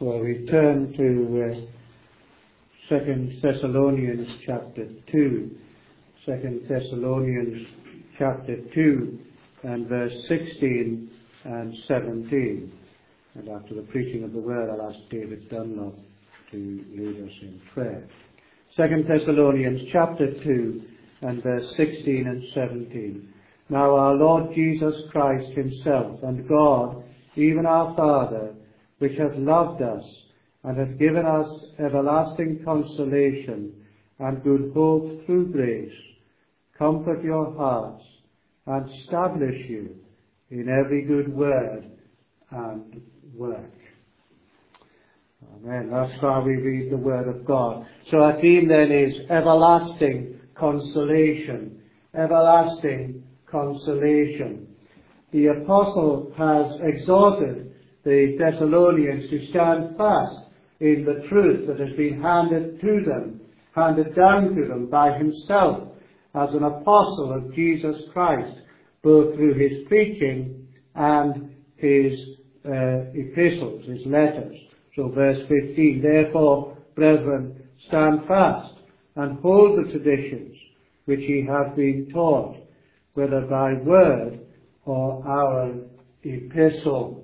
Well, we turn to 2 Thessalonians chapter 2. 2 Thessalonians chapter 2 and verse 16 and 17. And after the preaching of the word, I'll ask David Dunlop to lead us in prayer. 2 Thessalonians chapter 2 and verse 16 and 17. Now our Lord Jesus Christ himself and God, even our Father, which hath loved us and hath given us everlasting consolation and good hope through grace, comfort your hearts and establish you in every good word and work. Amen. That's how we read the word of God. So our theme then is everlasting consolation. Everlasting consolation. The apostle has exhorted the Thessalonians to stand fast in the truth that has been handed down to them by himself as an apostle of Jesus Christ, both through his preaching and his epistles, his letters. So verse 15, therefore, brethren, stand fast and hold the traditions which ye have been taught, whether by word or our epistle.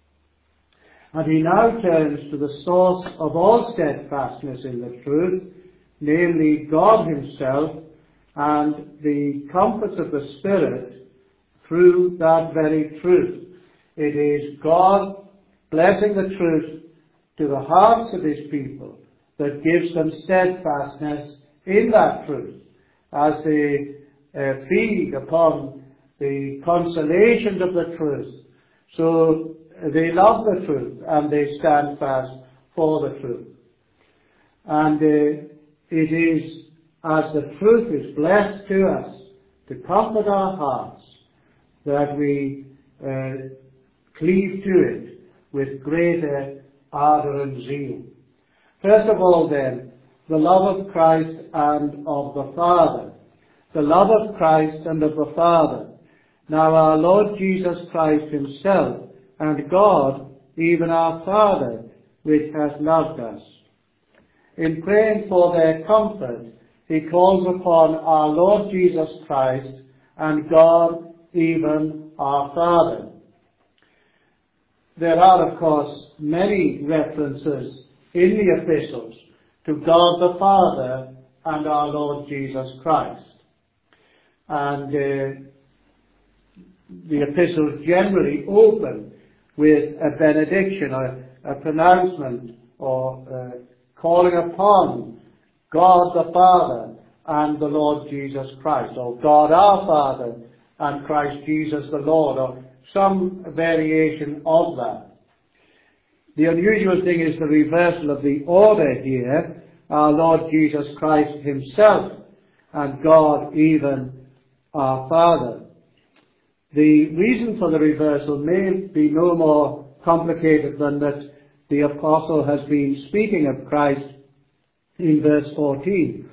And he now turns to the source of all steadfastness in the truth, namely God himself, and the comforts of the Spirit through that very truth. It is God blessing the truth to the hearts of his people that gives them steadfastness in that truth, as they feed upon the consolations of the truth. So they love the truth and they stand fast for the truth. And it is as the truth is blessed to us to comfort our hearts that we cleave to it with greater ardour and zeal. First of all then, the love of Christ and of the Father. The love of Christ and of the Father. Now our Lord Jesus Christ himself and God, even our Father, which hath loved us. In praying for their comfort, he calls upon our Lord Jesus Christ and God, even our Father. There are, of course, many references in the epistles to God the Father and our Lord Jesus Christ. And the epistles generally open with a benediction, a pronouncement, or calling upon God the Father and the Lord Jesus Christ, or God our Father and Christ Jesus the Lord, or some variation of that. The unusual thing is the reversal of the order here, our Lord Jesus Christ himself and God, even our Father. The reason for the reversal may be no more complicated than that the apostle has been speaking of Christ in verse 14,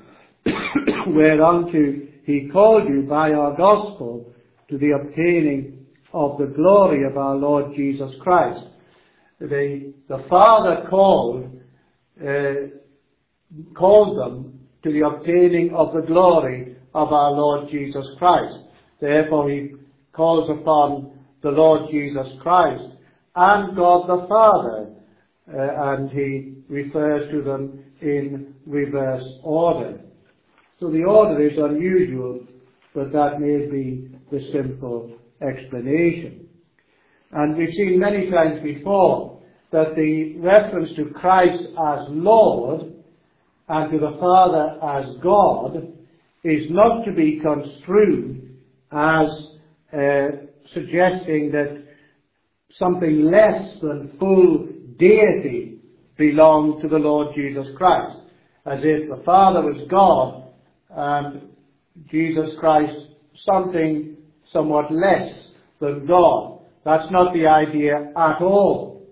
whereunto he called you by our gospel to the obtaining of the glory of our Lord Jesus Christ. The Father called them to the obtaining of the glory of our Lord Jesus Christ. Therefore he calls upon the Lord Jesus Christ and God the Father, and he refers to them in reverse order. So the order is unusual, but that may be the simple explanation. And we've seen many times before that the reference to Christ as Lord and to the Father as God is not to be construed as suggesting that something less than full deity belonged to the Lord Jesus Christ, as if the Father was God and Jesus Christ something somewhat less than God. That's not the idea at all.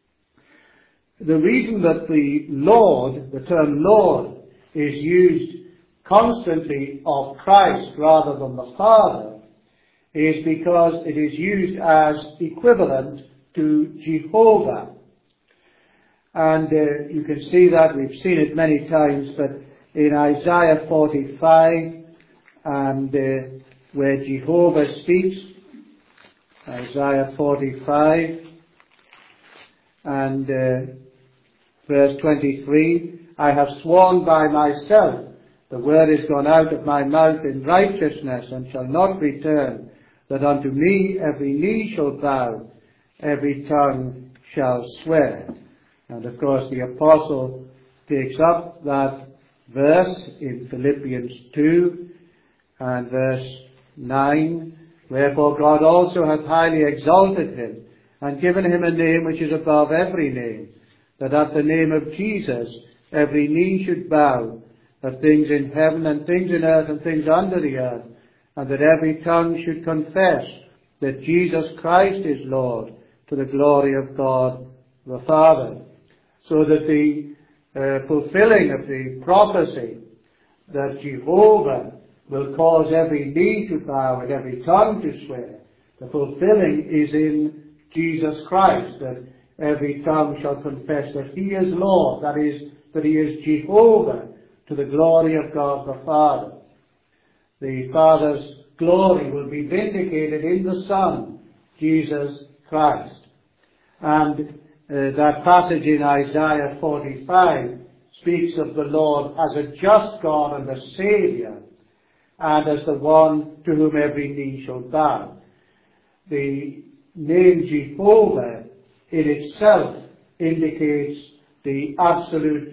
The reason that the Lord, the term Lord, is used constantly of Christ rather than the Father is because it is used as equivalent to Jehovah. And you can see that, we've seen it many times, but in Isaiah 45, and where Jehovah speaks, Isaiah 45, and verse 23, I have sworn by myself, the word is gone out of my mouth in righteousness, and shall not return, that unto me every knee shall bow, every tongue shall swear. And of course the apostle takes up that verse in Philippians 2 and verse 9, wherefore God also hath highly exalted him, and given him a name which is above every name, that at the name of Jesus every knee should bow, of things in heaven and things in earth and things under the earth, and that every tongue should confess that Jesus Christ is Lord, to the glory of God the Father. So that the fulfilling of the prophecy that Jehovah will cause every knee to bow and every tongue to swear, the fulfilling is in Jesus Christ, that every tongue shall confess that he is Lord, that is, that he is Jehovah, to the glory of God the Father. The Father's glory will be vindicated in the Son, Jesus Christ. And that passage in Isaiah 45 speaks of the Lord as a just God and a Saviour, and as the one to whom every knee shall bow. The name Jehovah in itself indicates the absolute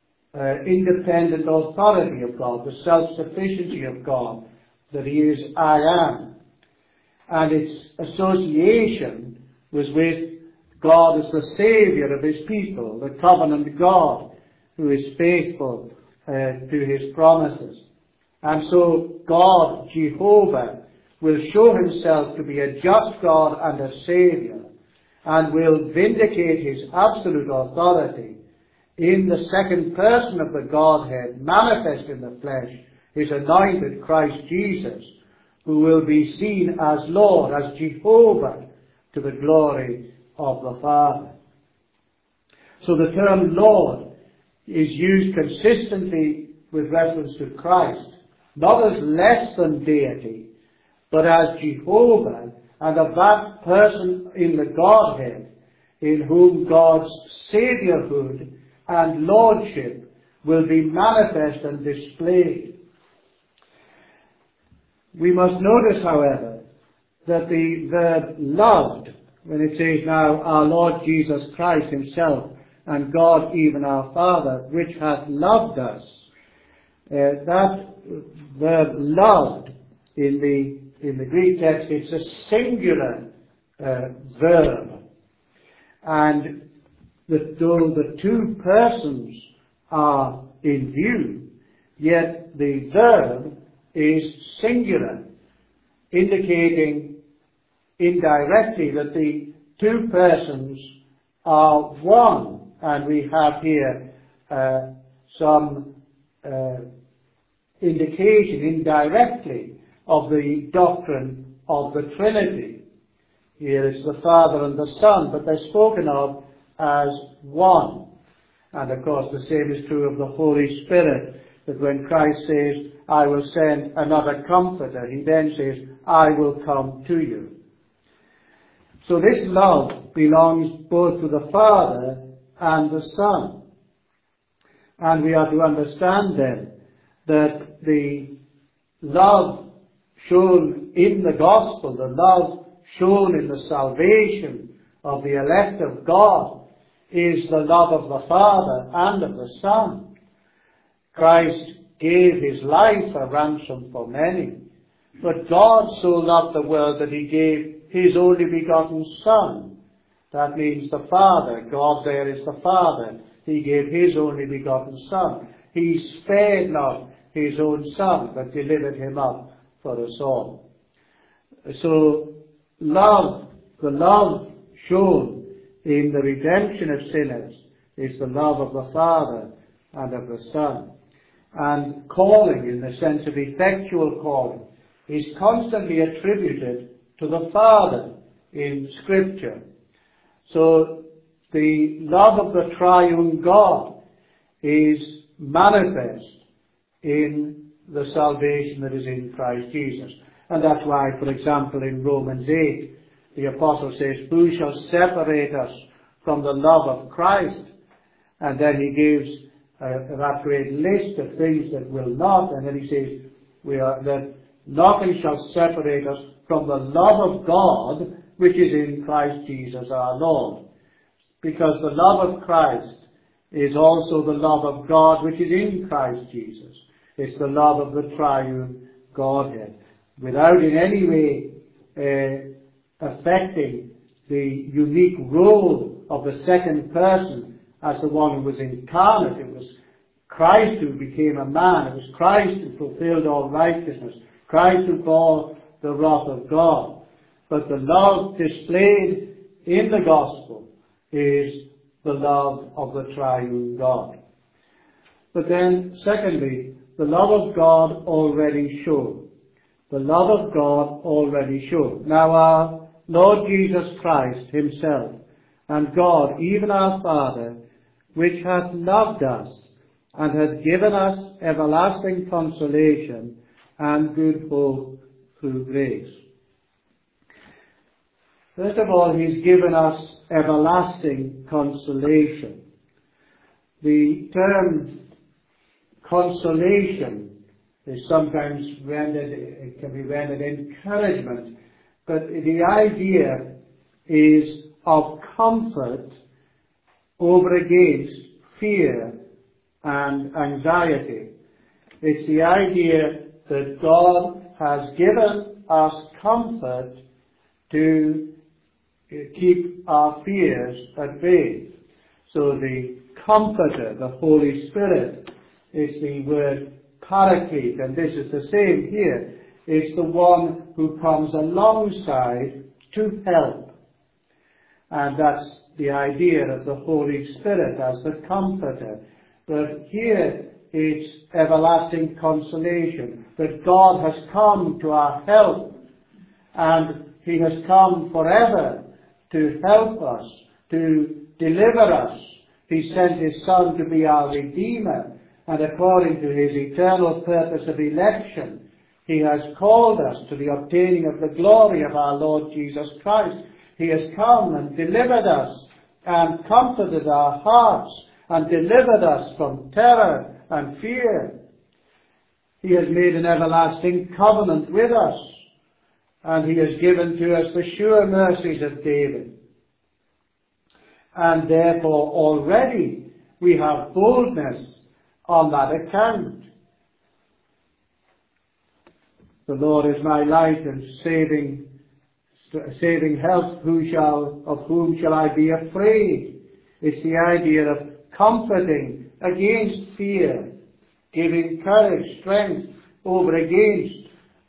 independent authority of God, the self-sufficiency of God, that he is I am. And its association was with God as the Saviour of his people, the covenant God who is faithful to his promises. And so God, Jehovah, will show himself to be a just God and a Saviour, and will vindicate his absolute authority in the second person of the Godhead, manifest in the flesh, his anointed Christ Jesus, who will be seen as Lord, as Jehovah, to the glory of the Father. So the term Lord is used consistently with reference to Christ, not as less than deity, but as Jehovah, and of that person in the Godhead, in whom God's Saviourhood and Lordship will be manifest and displayed. We must notice, however, that the verb loved, when it says now, our Lord Jesus Christ himself, and God even our Father, which hath loved us, that verb loved in the Greek text, it's a singular verb. And though the two persons are in view, yet the verb is singular, indicating indirectly that the two persons are one. And we have here some indication indirectly of the doctrine of the Trinity. Here is the Father and the Son, but they're spoken of as one. And of course the same is true of the Holy Spirit, that when Christ says, I will send another Comforter, he then says, I will come to you. So this love belongs both to the Father and the Son. And we are to understand then that the love shown in the gospel, the love shown in the salvation of the elect of God, is the love of the Father and of the Son. Christ gave his life a ransom for many. But God so loved the world that he gave his only begotten Son. That means the Father. God there is the Father. He gave his only begotten Son. He spared not his own Son, but delivered him up for us all. So love, the love shown in the redemption of sinners, is the love of the Father and of the Son. And calling, in the sense of effectual calling, is constantly attributed to the Father in Scripture. So the love of the triune God is manifest in the salvation that is in Christ Jesus. And that's why, for example, in Romans 8, the apostle says, "Who shall separate us from the love of Christ?" And then he gives that great list of things that will not, and then he says, that nothing shall separate us from the love of God, which is in Christ Jesus our Lord. Because the love of Christ is also the love of God, which is in Christ Jesus. It's the love of the triune Godhead, without in any way affecting the unique role of the second person as the one who was incarnate. It was Christ who became a man. It was Christ who fulfilled all righteousness. Christ who bore the wrath of God. But the love displayed in the gospel is the love of the triune God. But then, secondly, the love of God already shown. The love of God already shown. Now our Lord Jesus Christ himself, and God, even our Father, which hath loved us, and hath given us everlasting consolation and good hope through grace. First of all, he's given us everlasting consolation. The term consolation is sometimes rendered, it can be rendered encouragement, but the idea is of comfort over against fear and anxiety. It's the idea that God has given us comfort to keep our fears at bay. So the Comforter, the Holy Spirit, is the word Paraclete, and this is the same here. It's the one who comes alongside to help. And that's the idea of the Holy Spirit as the Comforter. But here it's everlasting consolation, that God has come to our help, and he has come forever to help us, to deliver us. He sent his Son to be our Redeemer, and according to his eternal purpose of election, he has called us to the obtaining of the glory of our Lord Jesus Christ. He has come and delivered us and comforted our hearts and delivered us from terror and fear. He has made an everlasting covenant with us, and he has given to us the sure mercies of David. And therefore already we have boldness on that account. The Lord is my light and saving help. Of whom shall I be afraid? It's the idea of comforting against fear, giving courage, strength over against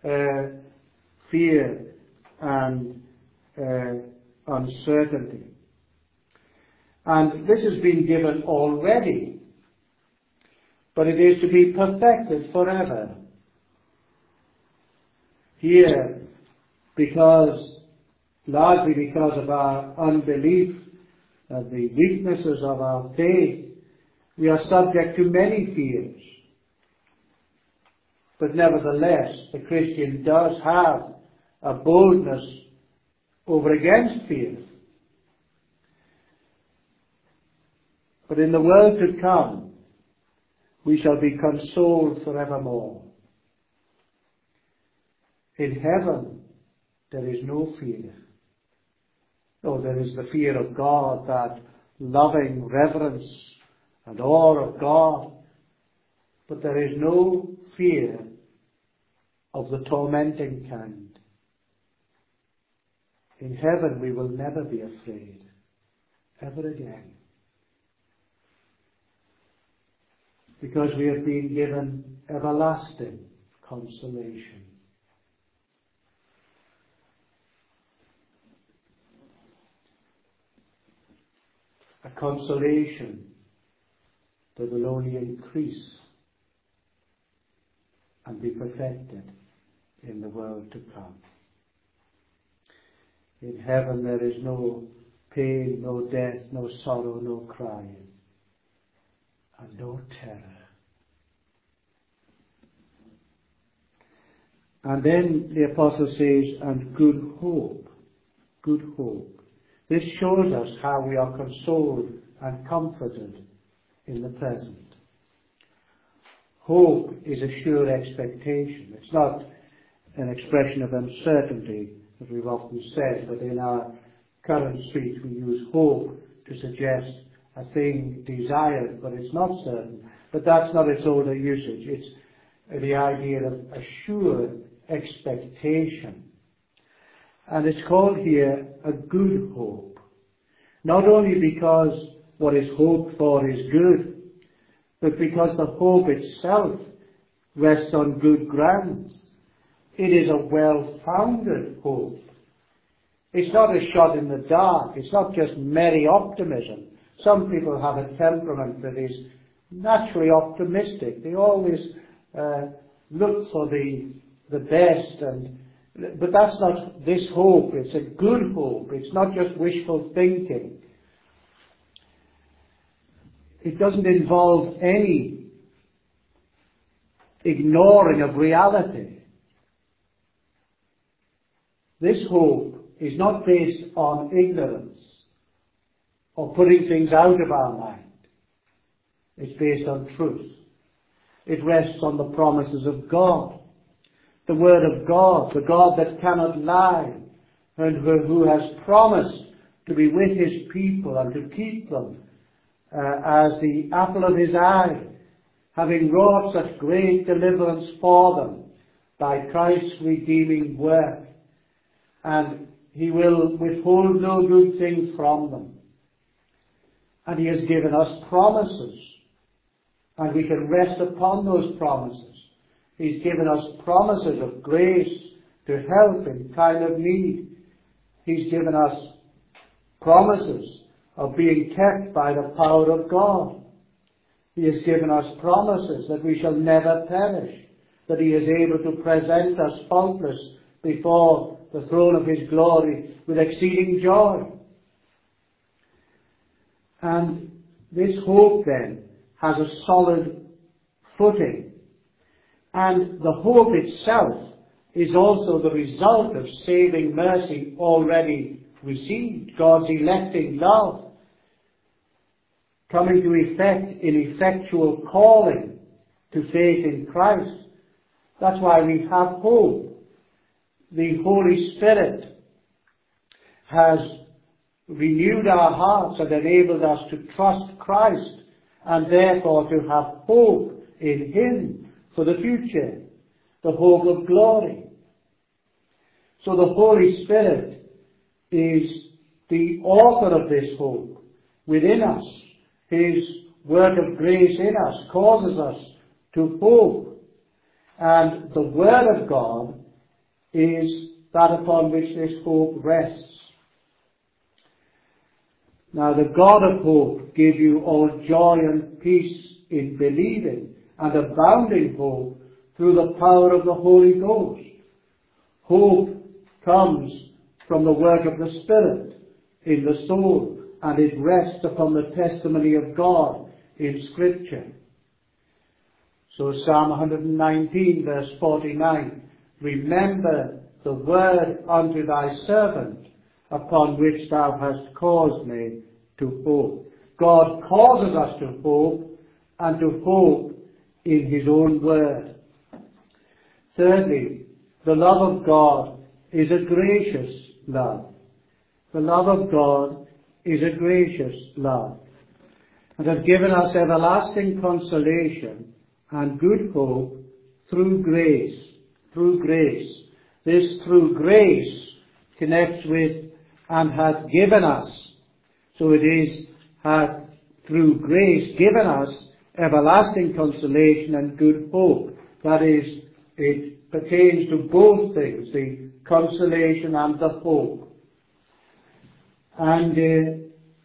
fear and uncertainty. And this has been given already, but it is to be perfected forever. Here, largely because of our unbelief and the weaknesses of our faith, we are subject to many fears. But nevertheless, the Christian does have a boldness over against fear. But in the world to come, we shall be consoled forevermore. In heaven, there is no fear. No, there is the fear of God, that loving reverence and awe of God. But there is no fear of the tormenting kind. In heaven, we will never be afraid, ever again. Because we have been given everlasting consolation. A consolation that will only increase and be perfected in the world to come. In heaven there is no pain, no death, no sorrow, no crying, and no terror. And then the apostle says, and good hope. Good hope. This shows us how we are consoled and comforted in the present. Hope is a sure expectation. It's not an expression of uncertainty, as we've often said, but in our current speech we use hope to suggest a thing desired, but it's not certain. But that's not its older usage. It's the idea of a sure expectation. And it's called here a good hope. Not only because what is hoped for is good, but because the hope itself rests on good grounds. It is a well-founded hope. It's not a shot in the dark. It's not just merry optimism. Some people have a temperament that is naturally optimistic. They always look for the best, but that's not this hope. It's a good hope. It's not just wishful thinking. It doesn't involve any ignoring of reality. This hope is not based on ignorance or putting things out of our mind. It's based on truth. It rests on the promises of God. The Word of God, the God that cannot lie, and who has promised to be with His people and to keep them as the apple of His eye, having wrought such great deliverance for them by Christ's redeeming work. And He will withhold no good thing from them. And He has given us promises, and we can rest upon those promises. He's given us promises of grace to help in time of need. He's given us promises of being kept by the power of God. He has given us promises that we shall never perish, that He is able to present us faultless before the throne of His glory with exceeding joy. And this hope then has a solid footing. And the hope itself is also the result of saving mercy already received, God's electing love, coming to effect in effectual calling to faith in Christ. That's why we have hope. The Holy Spirit has renewed our hearts and enabled us to trust Christ, and therefore to have hope in Him for the future, the hope of glory. So the Holy Spirit is the author of this hope within us. His work of grace in us causes us to hope. And the Word of God is that upon which this hope rests. Now the God of hope give you all joy and peace in believing, and abounding hope through the power of the Holy Ghost. Hope comes from the work of the Spirit in the soul, and it rests upon the testimony of God in Scripture. So Psalm 119 verse 49, remember the word unto thy servant, upon which thou hast caused me to hope. God causes us to hope, and to hope in His own word. Thirdly, the love of God is a gracious love. The love of God is a gracious love, and has given us everlasting consolation and good hope through grace. Through grace. This through grace connects with and hath given us. So it is, hath through grace given us everlasting consolation and good hope. That is, it pertains to both things, the consolation and the hope. And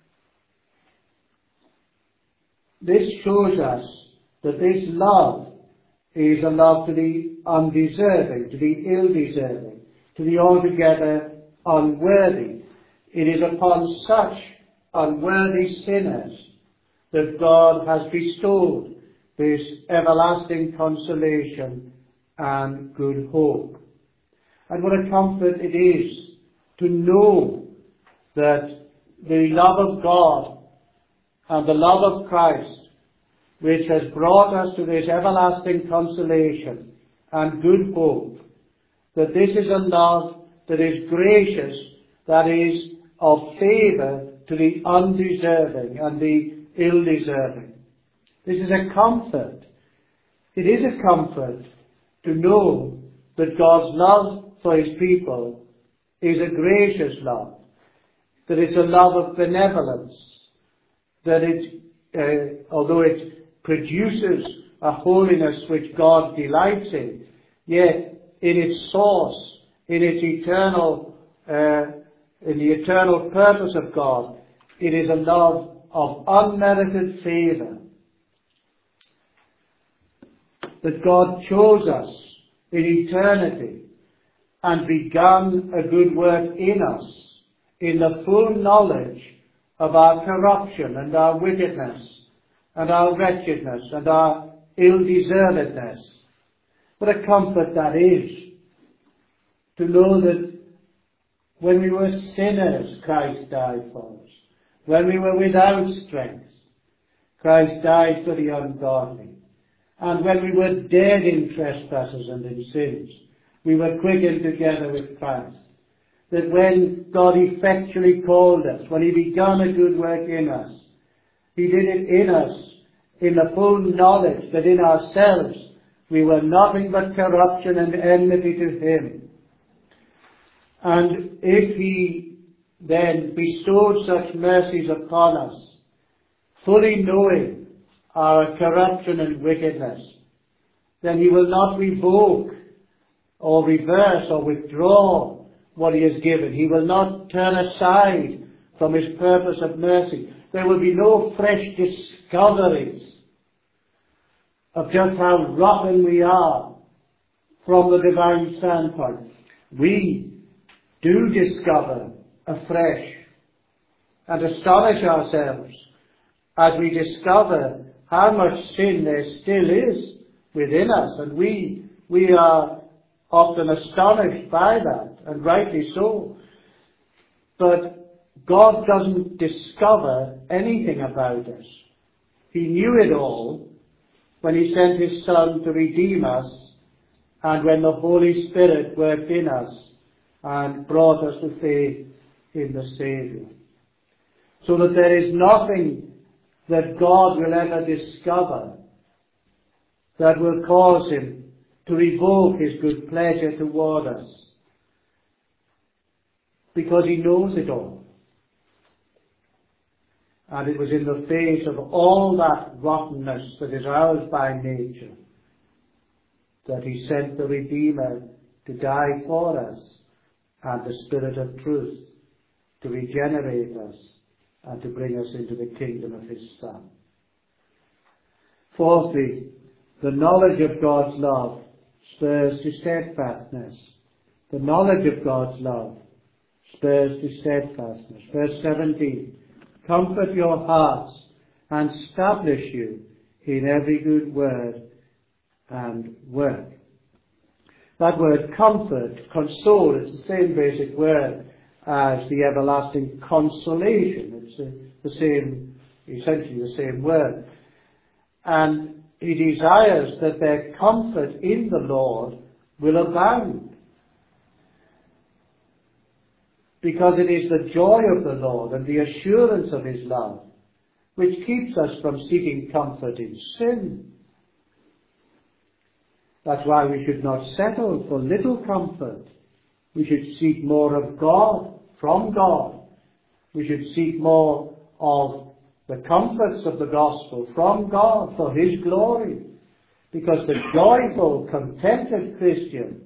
this shows us that this love is a love to the undeserving, to the ill-deserving, to the altogether unworthy. It is upon such unworthy sinners that God has bestowed this everlasting consolation and good hope. And what a comfort it is to know that the love of God and the love of Christ, which has brought us to this everlasting consolation and good hope, that this is a love that is gracious, that is of favour to the undeserving and the ill-deserving. This is a comfort. It is a comfort to know that God's love for his people is a gracious love, that it's a love of benevolence, that although it produces a holiness which God delights in, yet in its source, in its eternal, in the eternal purpose of God, it is a love of unmerited favour. That God chose us in eternity and began a good work in us in the full knowledge of our corruption and our wickedness and our wretchedness and our ill-deservedness. What a comfort that is, to know that when we were sinners, Christ died for us. When we were without strength, Christ died for the ungodly. And when we were dead in trespasses and in sins, we were quickened together with Christ. That when God effectually called us, when he began a good work in us, he did it in us in the full knowledge that in ourselves we were nothing but corruption and enmity to him. And if he then bestowed such mercies upon us, fully knowing our corruption and wickedness, then he will not revoke or reverse or withdraw what he has given. He will not turn aside from his purpose of mercy. There will be no fresh discoveries of just how rotten we are from the divine standpoint. We do discover afresh and astonish ourselves as we discover how much sin there still is within us, and we are often astonished by that, and rightly so. But God doesn't discover anything about us. He knew it all when he sent his Son to redeem us, and when the Holy Spirit worked in us and brought us to faith in the Saviour. So that there is nothing that God will ever discover that will cause him to revoke his good pleasure toward us, because he knows it all. And it was in the face of all that rottenness that is ours by nature that he sent the Redeemer to die for us, and the Spirit of truth to regenerate us and to bring us into the kingdom of his Son. Fourthly, the knowledge of God's love spurs to steadfastness. The knowledge of God's love spurs to steadfastness. Verse 17, comfort your hearts and establish you in every good word and work. That word comfort, console, it's the same basic word as the everlasting consolation. It's essentially the same word. And he desires that their comfort in the Lord will abound, because it is the joy of the Lord and the assurance of his love which keeps us from seeking comfort in sin. That's why we should not settle for little comfort. We should seek more of God, from God. We should seek more of the comforts of the gospel from God for his glory. Because the joyful, contented Christian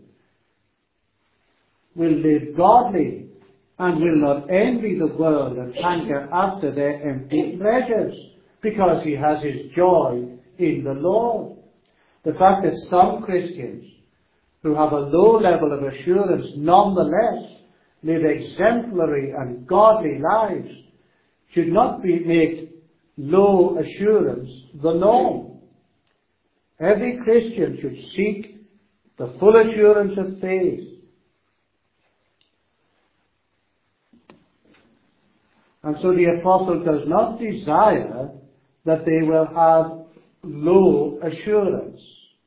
will live godly and will not envy the world and hanker after their empty pleasures, because he has his joy in the Lord. The fact that some Christians who have a low level of assurance nonetheless live exemplary and godly lives should not make low assurance the norm. Every Christian should seek the full assurance of faith. And so the apostle does not desire that they will have low assurance.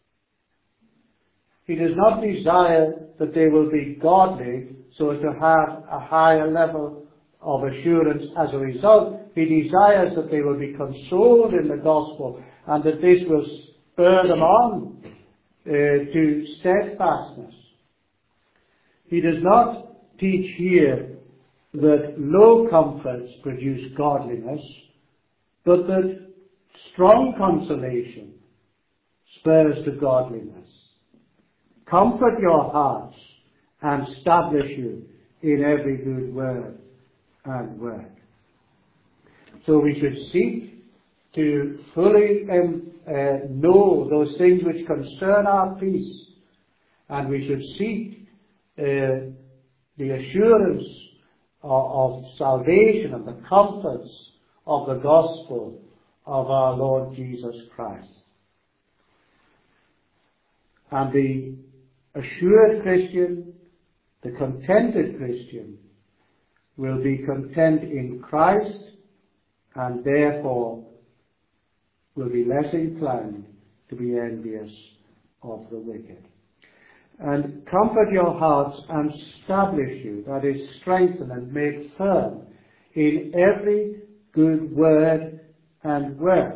He does not desire that they will be godly so as to have a higher level of assurance as a result. He desires that they will be consoled in the gospel and that this will spur them on to steadfastness. He does not teach here that low comforts produce godliness, but that strong consolation spurs to godliness. Comfort your hearts and establish you in every good word and work. So we should seek to fully know those things which concern our peace, and we should seek the assurance of salvation and the comforts of the gospel of our Lord Jesus Christ. And the assured Christian, the contented Christian, will be content in Christ and therefore will be less inclined to be envious of the wicked. And comfort your hearts and establish you, that is, strengthen and make firm in every good word and work.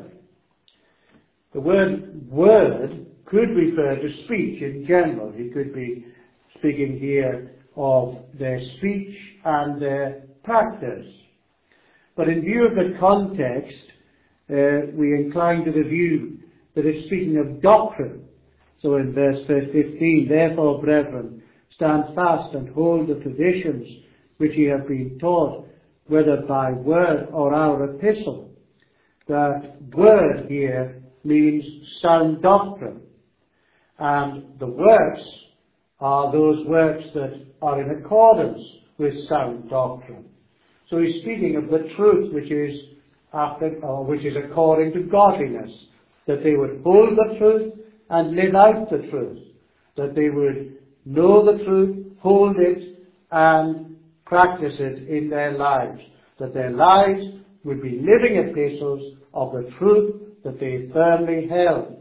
The word could refer to speech in general. He could be speaking here of their speech and their practice. But in view of the context, we incline to the view that it's speaking of doctrine. So in verse 15, therefore, brethren, stand fast and hold the traditions which ye have been taught, whether by word or our epistle. That word here means sound doctrine. And the works are those works that are in accordance with sound doctrine. So he's speaking of the truth which is according to godliness, that they would hold the truth and live out the truth, that they would know the truth, hold it, and practice it in their lives, that their lives would be living epistles of the truth that they firmly held.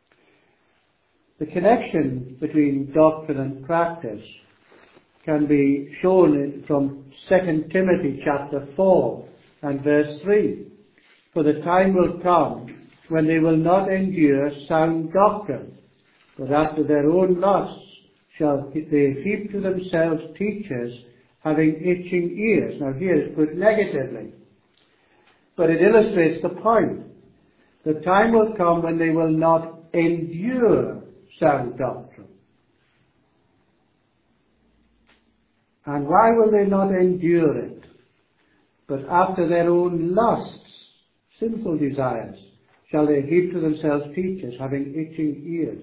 The connection between doctrine and practice can be shown from 2 Timothy chapter 4 and verse 3. For the time will come when they will not endure sound doctrine, but after their own lusts shall they heap to themselves teachers having itching ears. Now here it's put negatively, but it illustrates the point. The time will come when they will not endure sound doctrine. And why will they not endure it? But after their own lusts, sinful desires, shall they heap to themselves teachers having itching ears.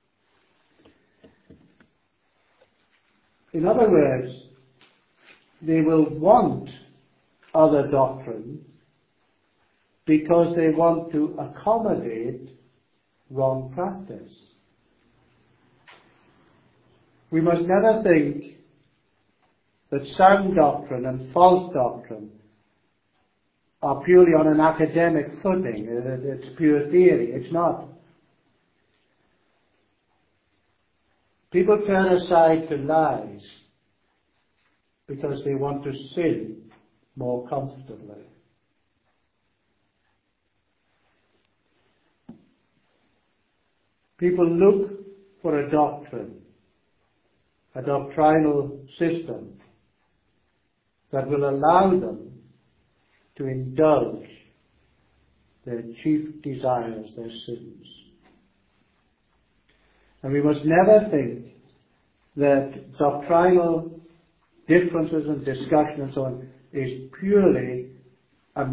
In other words, they will want other doctrine because they want to accommodate wrong practice. We must never think that sound doctrine and false doctrine are purely on an academic footing. It's pure theory. It's not. People turn aside to lies because they want to sin more comfortably. People look for a doctrine, a doctrinal system that will allow them to indulge their chief desires, their sins. And we must never think that doctrinal differences and discussion and so on is purely a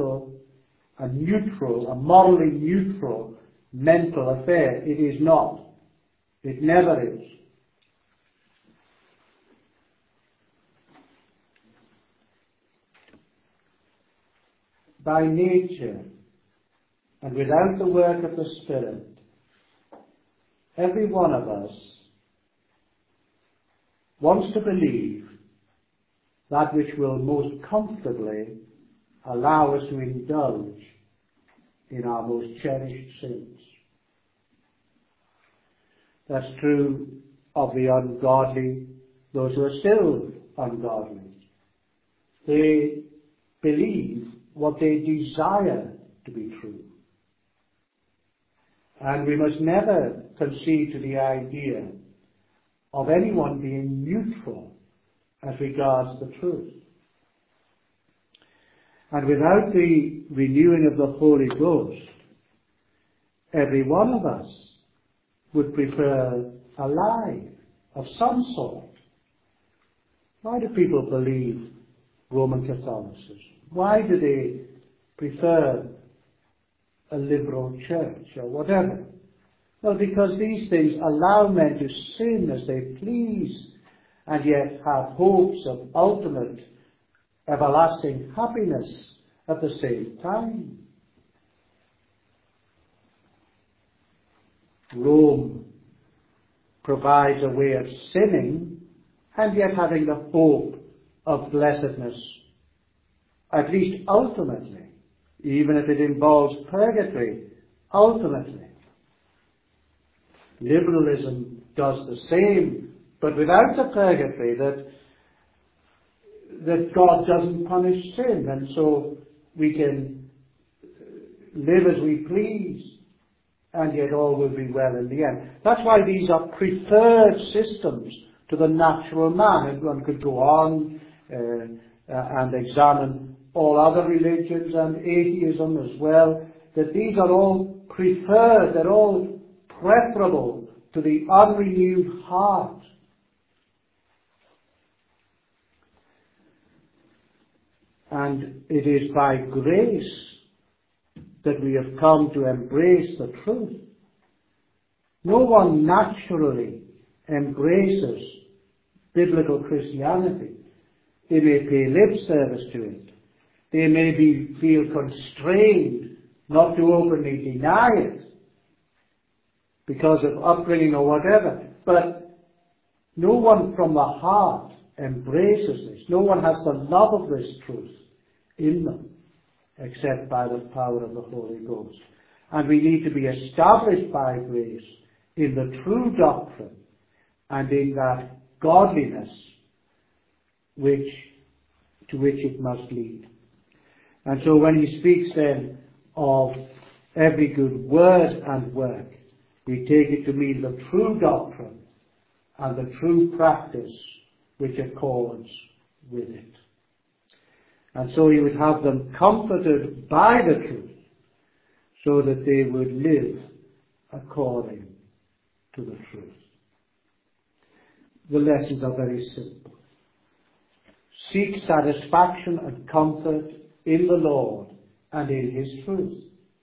morally neutral mental affair. It is not. It never is. by nature and without the work of the Spirit, every one of us wants to believe that which will most comfortably allow us to indulge in our most cherished sins. That's true of the ungodly, those who are still ungodly. They believe what they desire to be true. And we must never concede to the idea of anyone being neutral as regards the truth. And without the renewing of the Holy Ghost, every one of us would prefer a lie of some sort. Why do people believe Roman Catholicism? Why do they prefer a liberal church or whatever? Well, because these things allow men to sin as they please and yet have hopes of ultimate everlasting happiness at the same time. Rome provides a way of sinning and yet having the hope of blessedness, at least ultimately, even if it involves purgatory, ultimately. Liberalism does the same, but without the purgatory, that God doesn't punish sin, and so we can live as we please, and yet all will be well in the end. That's why these are preferred systems to the natural man, and one could go on and examine all other religions and atheism as well, that these are all preferred, they're all preferable to the unrenewed heart. And it is by grace that we have come to embrace the truth. No one naturally embraces biblical Christianity. They may pay lip service to it. They may feel constrained not to openly deny it because of upbringing or whatever. But no one from the heart embraces this. No one has the love of this truth in them except by the power of the Holy Ghost. And we need to be established by grace in the true doctrine and in that godliness to which it must lead. And so when he speaks then of every good word and work, we take it to mean the true doctrine and the true practice which accords with it. And so he would have them comforted by the truth so that they would live according to the truth. The lessons are very simple. Seek satisfaction and comfort in the Lord and in his truth.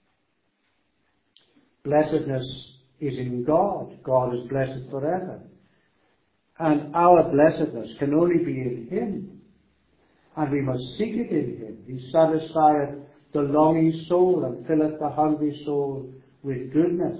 Blessedness is in God. God is blessed forever. And our blessedness can only be in him. And we must seek it in him. He satisfieth the longing soul and filleth the hungry soul with goodness.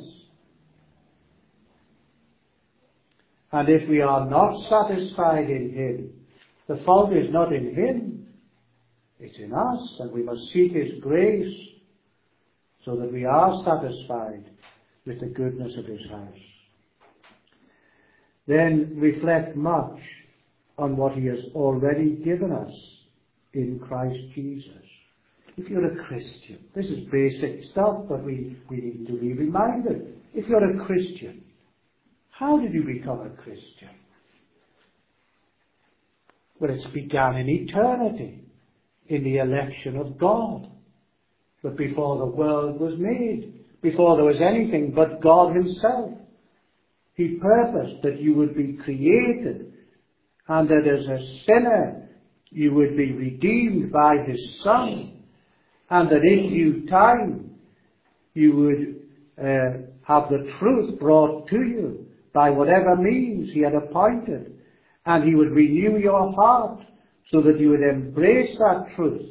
And if we are not satisfied in him, the fault is not in him, it's in us, and we must seek his grace so that we are satisfied with the goodness of his house. Then reflect much on what he has already given us in Christ Jesus. If you're a Christian, this is basic stuff, but we need to be reminded. If you're a Christian, how did you become a Christian? Well, it's began in eternity, in the election of God. But before the world was made, before there was anything but God himself, he purposed that you would be created and that as a sinner you would be redeemed by his Son, and that in due time you would have the truth brought to you by whatever means he had appointed, and he would renew your heart so that you would embrace that truth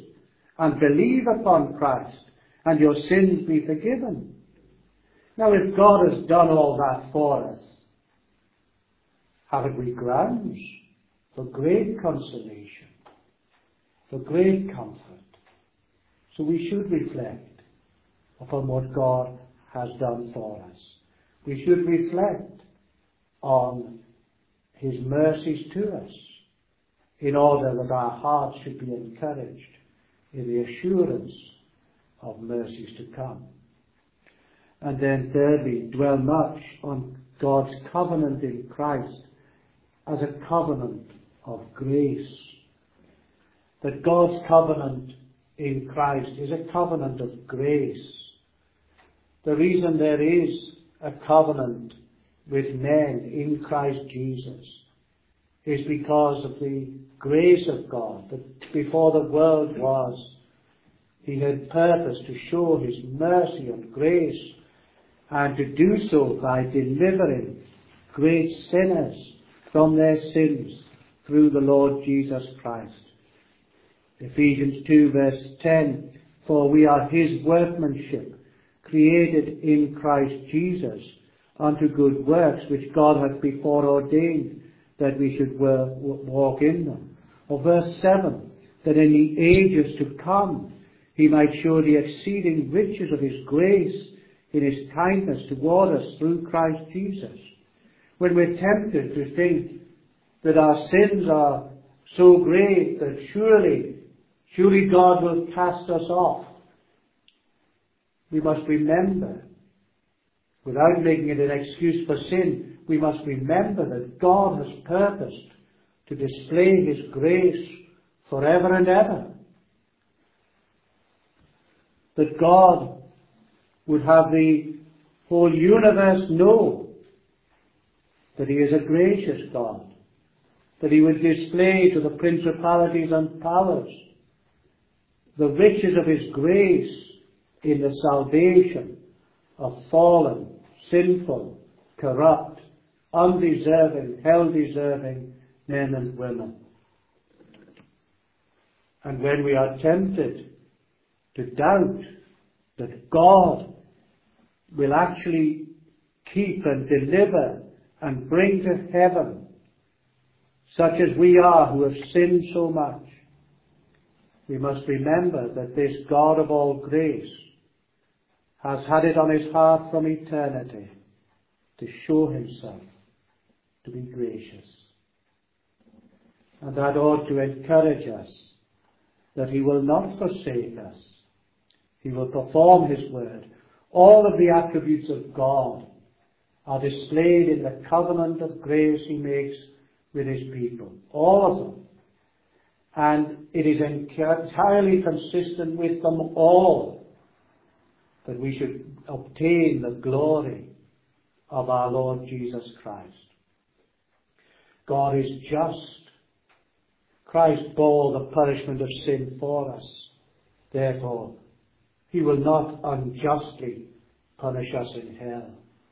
and believe upon Christ, and your sins be forgiven. Now, if God has done all that for us, haven't we grounds for great consolation, for great comfort? So we should reflect upon what God has done for us. We should reflect on his mercies to us, in order that our hearts should be encouraged in the assurance of mercies to come. And then thirdly, dwell much on God's covenant in Christ as a covenant of grace. That God's covenant in Christ is a covenant of grace. The reason there is a covenant with men in Christ Jesus is because of the grace of God, that before the world was, he had purposed to show his mercy and grace, and to do so by delivering great sinners from their sins through the Lord Jesus Christ. Ephesians 2 verse 10, for we are his workmanship, created in Christ Jesus, unto good works which God hath before ordained that we should walk in them. Or verse 7, that in the ages to come he might show the exceeding riches of his grace in his kindness toward us through Christ Jesus. When we're tempted to think that our sins are so great that surely God will cast us off, we must remember, without making it an excuse for sin, we must remember that God has purposed to display his grace forever and ever. That God would have the whole universe know that he is a gracious God, that he would display to the principalities and powers the riches of his grace in the salvation of fallen, sinful, corrupt, undeserving, hell-deserving men and women. And when we are tempted to doubt that God will actually keep and deliver and bring to heaven such as we are who have sinned so much, we must remember that this God of all grace has had it on his heart from eternity to show himself to be gracious. And that ought to encourage us that he will not forsake us. He will perform his word. All of the attributes of God are displayed in the covenant of grace he makes with his people. All of them. And it is entirely consistent with them all that we should obtain the glory of our Lord Jesus Christ. God is just. Christ bore the punishment of sin for us. Therefore, he will not unjustly punish us in hell.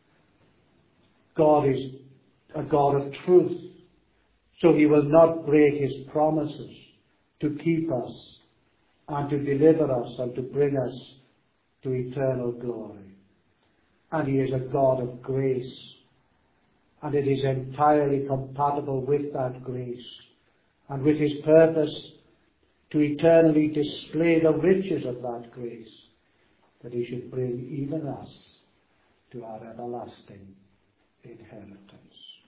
God is a God of truth, so he will not break his promises to keep us and to deliver us and to bring us to eternal glory. And he is a God of grace, and it is entirely compatible with that grace and with his purpose to eternally display the riches of that grace, that he should bring even us to our everlasting inheritance.